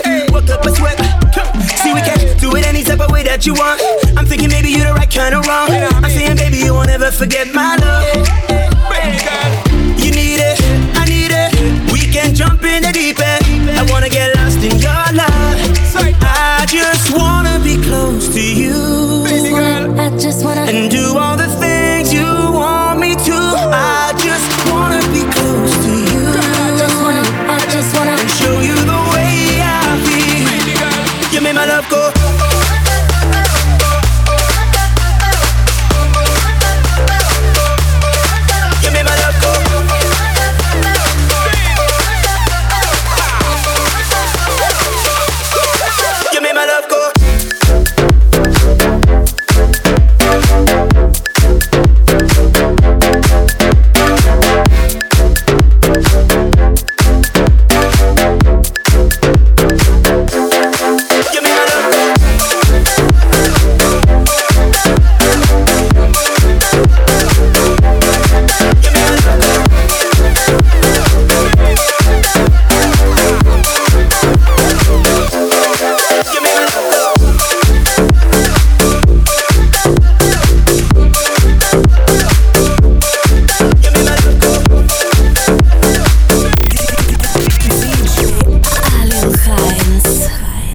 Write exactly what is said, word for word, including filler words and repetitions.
Work up a sweat. See, we can do it any type of way that you want. I'm thinking maybe you're the right kind of wrong. I'm saying, baby, you won't ever forget my love. You need it, I need it. We can jump in the deep end. I wanna get